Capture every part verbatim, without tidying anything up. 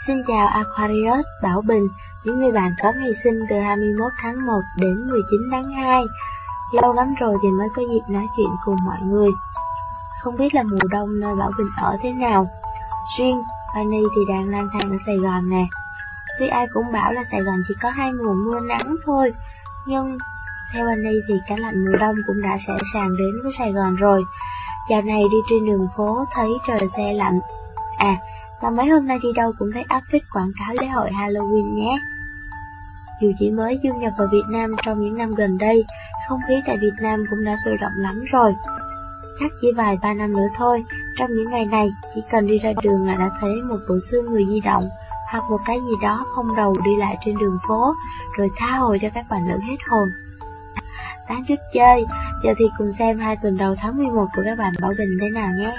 Xin chào Aquarius, Bảo Bình, những người bạn có ngày sinh từ hai mươi mốt tháng một đến mười chín tháng hai. Lâu lắm rồi thì mới có dịp nói chuyện cùng mọi người. Không biết là mùa đông nơi Bảo Bình ở thế nào. Riêng Fanny thì đang lang thang ở Sài Gòn nè. Tuy ai cũng bảo là Sài Gòn chỉ có hai mùa mưa nắng thôi, nhưng theo Fanny thì cái lạnh mùa đông cũng đã sẵn sàng đến với Sài Gòn rồi. Dạo này đi trên đường phố thấy trời se lạnh. À, và mấy hôm nay đi đâu cũng thấy áp phích quảng cáo lễ hội Halloween nhé. Dù chỉ mới du nhập vào Việt Nam trong những năm gần đây, không khí tại Việt Nam cũng đã sôi động lắm rồi. Chắc chỉ vài ba năm nữa thôi, trong những ngày này, chỉ cần đi ra đường là đã thấy một bộ xương người di động, hoặc một cái gì đó không đầu đi lại trên đường phố, rồi tha hồ cho các bạn nữ hết hồn. Tán chút chơi, giờ thì cùng xem hai tuần đầu tháng mười một của các bạn Bảo Bình thế nào nhé.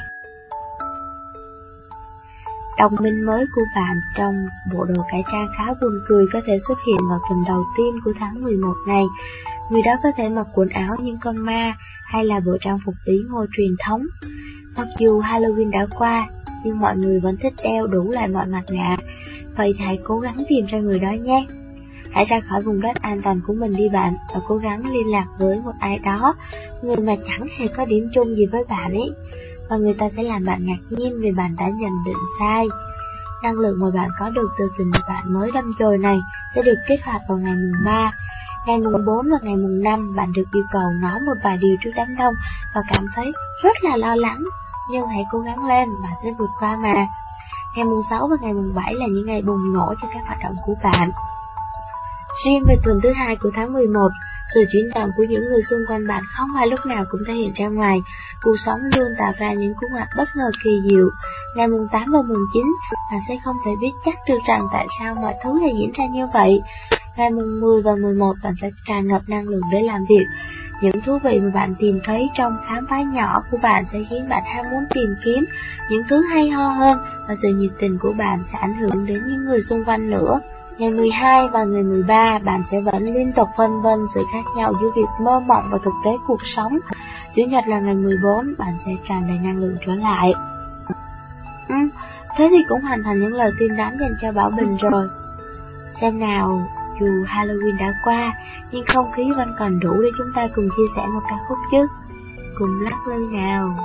Đồng minh mới của bạn trong bộ đồ cải trang khá buồn cười có thể xuất hiện vào tuần đầu tiên của tháng mười một này. Người đó có thể mặc quần áo những con ma hay là bộ trang phục bí ngô truyền thống. Mặc dù Halloween đã qua, nhưng mọi người vẫn thích đeo đủ lại mọi mặt nạ. Vậy thì hãy cố gắng tìm ra người đó nhé. Hãy ra khỏi vùng đất an toàn của mình đi bạn, và cố gắng liên lạc với một ai đó, người mà chẳng hề có điểm chung gì với bạn ấy. Và người ta sẽ làm bạn ngạc nhiên vì bạn đã nhận định sai. Năng lượng mà bạn có được từ tình bạn mới đâm chồi này sẽ được kích hoạt vào ngày mùng ba. Ngày mùng bốn và ngày mùng năm bạn được yêu cầu nói một vài điều trước đám đông và cảm thấy rất là lo lắng. Nhưng hãy cố gắng lên, bạn sẽ vượt qua mà. Ngày mùng sáu và ngày mùng bảy là những ngày bùng nổ cho các hoạt động của bạn. Riêng về tuần thứ hai của tháng mười một, sự chuyển động của những người xung quanh bạn không phải lúc nào cũng thể hiện ra ngoài. Cuộc sống luôn tạo ra những cú ngoặt bất ngờ kỳ diệu. Ngày mùng tám và mùng chín, bạn sẽ không thể biết chắc được rằng tại sao mọi thứ lại diễn ra như vậy. Ngày mùng mười và mười một, bạn sẽ tràn ngập năng lượng để làm việc. Những thú vị mà bạn tìm thấy trong khám phá nhỏ của bạn sẽ khiến bạn ham muốn tìm kiếm những thứ hay ho hơn, và sự nhiệt tình của bạn sẽ ảnh hưởng đến những người xung quanh nữa. Ngày mười hai và ngày mười ba, bạn sẽ vẫn liên tục phân vân sự khác nhau giữa việc mơ mộng và thực tế cuộc sống. Chủ nhật là ngày mười bốn, bạn sẽ tràn đầy năng lượng trở lại. Ừ, thế thì cũng hoàn thành những lời tiên đoán dành cho Bảo Bình rồi. Xem nào, dù Halloween đã qua, nhưng không khí vẫn còn đủ để chúng ta cùng chia sẻ một ca khúc chứ. Cùng lắc lư nào.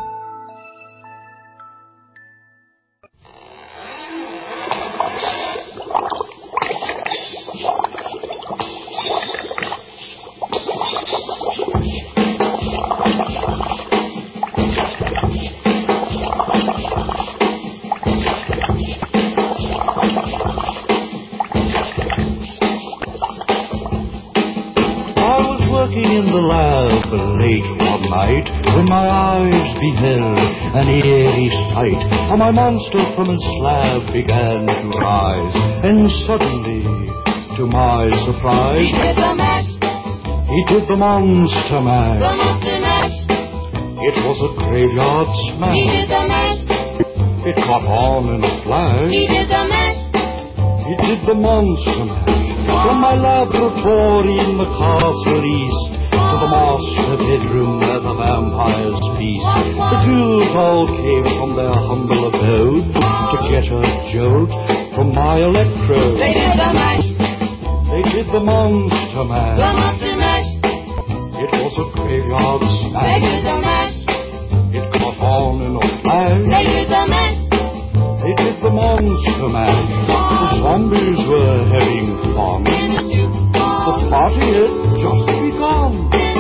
Working in the lab late one night, when my eyes beheld an eerie sight. How my monster from his slab began to rise, and suddenly, to my surprise, he did the mash. He did the monster mash. The monster mash. It was a graveyard smash. He did the mash. It caught on in a flash. He did the mash. He did the monster mash. From my laboratory in the castle east to the master bedroom where the vampires feast, the ghouls all came from their humble abode to get a jolt from my electrode. They did the mash. They did the monster mash. The monster mash. It was a graveyard They smash. did the mash. It caught on in a flash. They did the mash. They did the monster mash. The zombies were having fun. The party had just begun.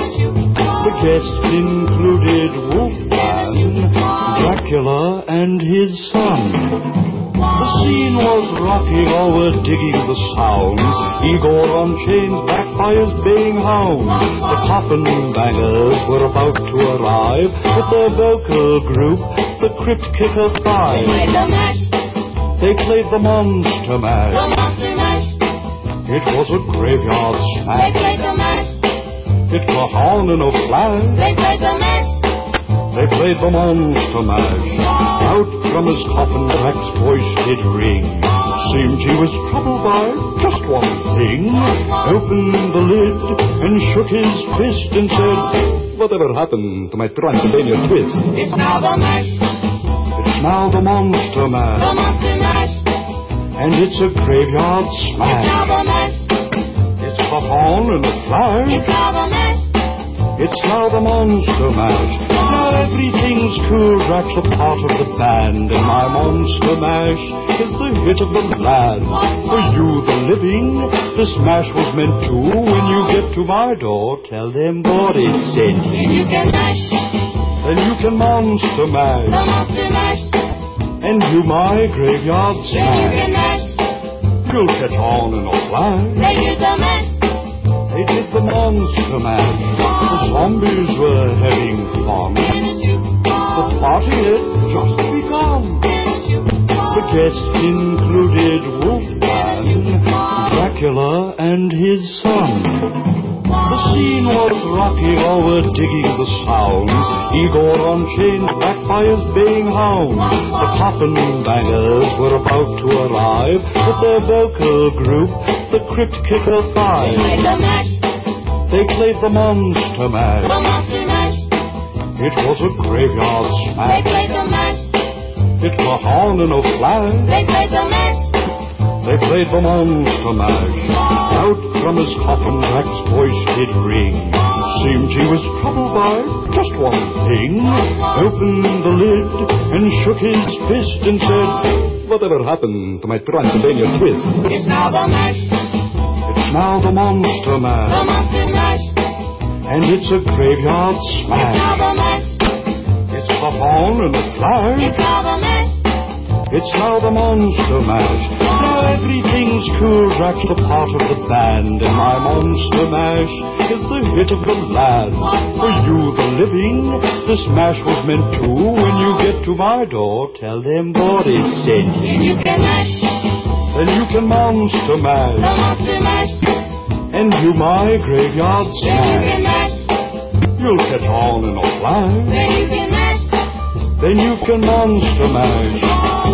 The guests included Wolfman, Dracula, and his son. The scene was rocking, all were digging the sounds. Igor on chains, backed by his baying hounds. The coffin bangers were about to arrive with their vocal group, the Crypt Kicker Five. They played the mash. They played the monster mash. The monster mash. It was a graveyard They smash. played the mash. It caught on in a flash. They played the mash. They played the monster mash. Out from his coffin, Drac's voice did ring. Seemed he was troubled by just one thing. Opened the lid and shook his fist and said, "Whatever happened to my Transylvania twist?" It's now the mash. It's now the monster mash. The monster mash. and it's a graveyard It's smash. now the mash. It's caught on in a flash. It's now the mash. It's now the Monster Mash. Now everything's cool, Drax a part of the band, and my Monster Mash is the hit of the land. For you, the living, this mash was meant to. When you get to my door, tell them Boris sent Then you. you can mash. Then you can Monster The Mash, monster mash. and you my graveyard Then you can smash. mash. You'll catch on in a flash. They use the mash. They did the Monster Mash. The zombies were having fun. The party had just begun. The guests included Wolfman, Dracula, and his son. The scene was rocky, all were digging the sound. Igor on chains, backed by his baying hound. The coffin bangers were about to arrive with their vocal group, the Crypt Kicker Five. Play the mash. They played the Monster The Mash. monster mash. It was a graveyard They smash. play the mash. It caught on in a flash. They play the mash. They played the Monster Mash. Out from his coffin, Drac's voice did ring. Seemed he was troubled by just one thing. Opened the lid and shook his fist and said, "Whatever happened to my Transylvania twist?" It's now the mash. It's now the Monster The Mash, monster mash. and it's a graveyard It's now smash. the mash. It's caught on in a flash. It's now the mash. It's now the Monster Mash. Now everything's cool, Drax a part of the band, and my Monster Mash is the hit of the land. For you, the living, this mash was meant to. When you get to my door, tell them Boris sent Then you. you can mash. Then you can Monster The Mash, monster mash. and you my graveyard Then you can smash. mash. You'll catch on in a flash. Then you can mash. Then you can Monster Mash.